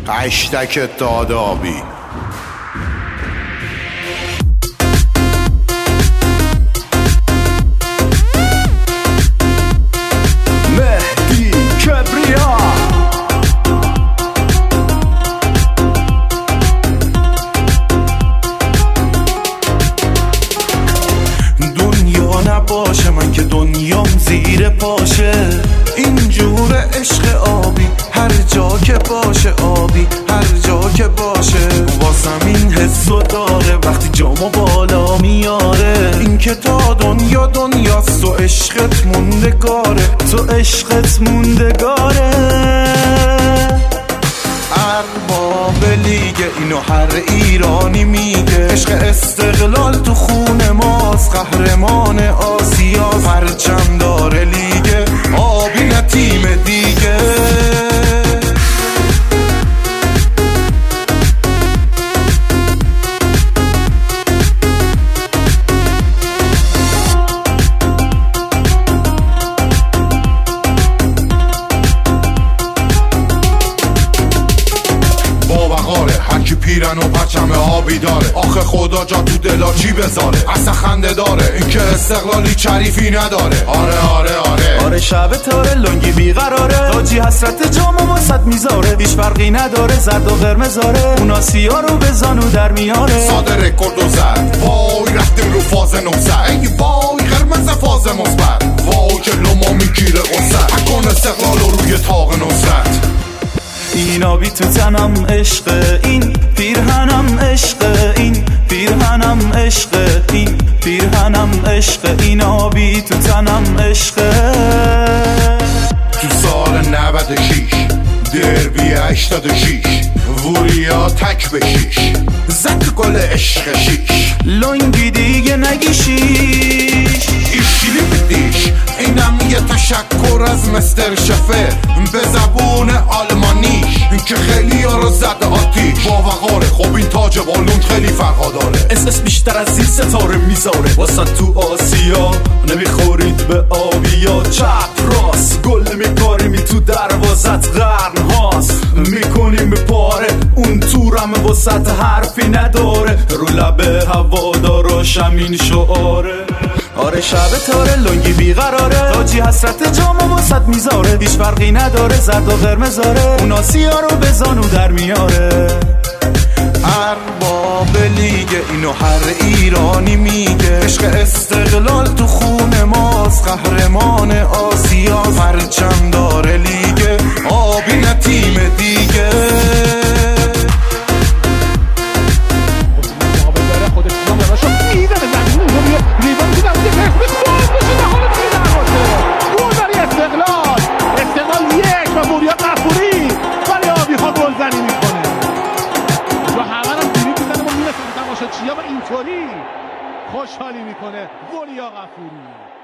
هشتک دادابی. مهدی کبریا دنیا نباشه من که دنیام زیر پاشه، اینجور عشق آبی هر جا که باشه، آبی هر جا که باشه. واسم این حسو داره وقتی جامو بالا میاره، این که تا دنیا دنیاست و عشقت موندگاره، تو عشقت موندگاره. ارباب لیگه اینو هر ایرانی میگه، عشق استقلال تو خون ماست، قهرمان آسیا پرچم داره لیگه، آبی نه تیم دیگه. هرکی پیرن و پرچم آبی داره، آخه خدا جا تو دلا چی بذاره، اصلا خنده داره این که استقلالی چریفی نداره. آره آره آره آره شب تاره لنگی بیقراره، تاجی حسرت جام و وسط میذاره، هیچ فرقی نداره زرد و قرمزاره، اون آسیا رو به زانو در میاره. ساده رکوردو زد، وای رفتیم رو فاز 900، ای وای قرمز فاز مثبت، وای که لوما میگیره قصت، اکن استقلال رو روی تاق نصرت. این آبی تو تنم عشق، این پیرهنم عشق، این پیرهنم عشق، این پیرهنم عشق، این آبی تو تنم عشق. تو سال 96 دربی 86 وریا تک بشیش، زد گل عشق شیش، لنگی دیگه نگیشیش، ایشیلی بدیش. اینم یه تشکر از مستر شفه به زبون آلمانیش، این که خیلی ها رو زد آتیش، با وقاره. خب این تاج بالون خیلی فرقا داره، اسمش بیشتر از این ستاره میذاره، واسه تو آسیا نمیخورید به آبیا، چپ راست گل میکاریم تو دروازت قرن هاست، میکنیم به پاره اون تورم واسط حرفی نداره، رو لب هواداراشم این شعاره. آره شب تاره لنگی بیقراره، تاجی حسرت جام و وسط میذاره، هیچ فرقی نداره زرد و قرمزاره، اون آسیا رو به زانو در میاره. ارباب لیگه اینو هر ایرانی میگه، عشق استقلال تو خون ماست، قهرمان آسیا پرچم داره لیگه، آبی نه تیم دیگه. و اینطوری خوشحالی میکنه وریا غفوری.